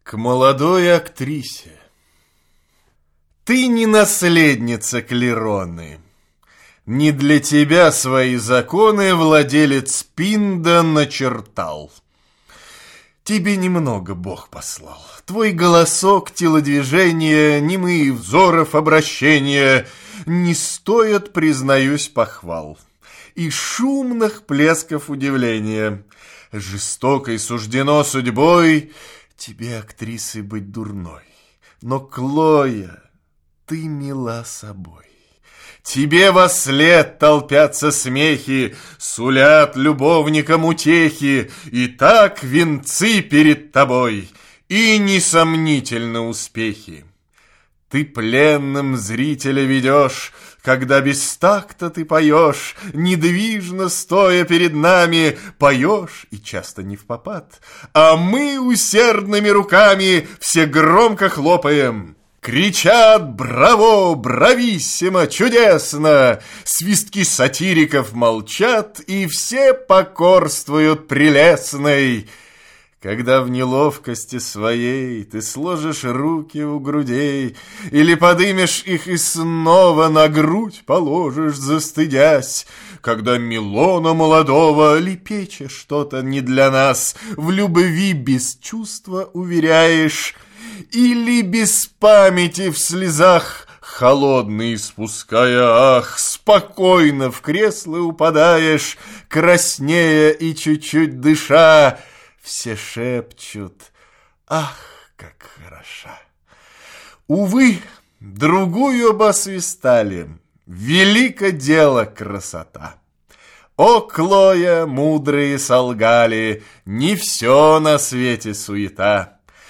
К молодой актрисе. Ты не наследница Клероны. Не для тебя свои законы владелец Пинда начертал. Тебе немного Бог послал. Твой голосок, телодвижения, немые взоров обращения не стоят, признаюсь, похвал и шумных плесков удивления. Жестокой суждено судьбой тебе, актрисы, быть дурной. Но, Клоя, ты мила собой. Тебе вослед толпятся смехи, сулят любовникам утехи, и так венцы перед тобой, и несомнительно успехи. Ты пленным зрителя ведешь, когда без такта ты поешь, недвижно стоя перед нами, поешь, и часто не впопад, а мы усердными руками все громко хлопаем. Кричат «Браво! Брависсимо! Чудесно!» Свистки сатириков молчат, и все покорствуют прелестной. Когда в неловкости своей ты сложишь руки у грудей или подымешь их и снова на грудь положишь, застыдясь, когда Милона молодого, лепеча что-то не для нас, в любви без чувства уверяешь, или без памяти в слезах холодный спуская, ах, спокойно в кресло упадаешь, краснея и чуть-чуть дыша, все шепчут: ах, как хороша! Увы, другую бы освистали, велико дело красота. О, Клоя, мудрые солгали, не все на свете суета.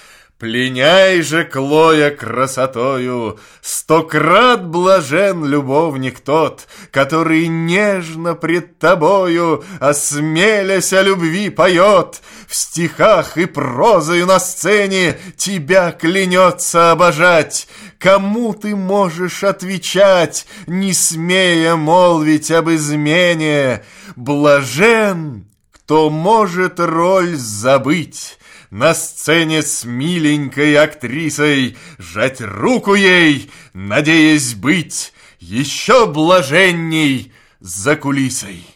Пленяй же, Клоя, красотою, 100-крат блажен любовник тот, который нежно пред тобою, осмелясь о любви, поет, в стихах и прозою на сцене тебя клянется обожать. Кому ты можешь отвечать, не смея молвить об измене? Блажен, кто может роль забыть, на сцене с миленькой актрисой жать руку ей, надеясь быть еще блаженней за кулисой.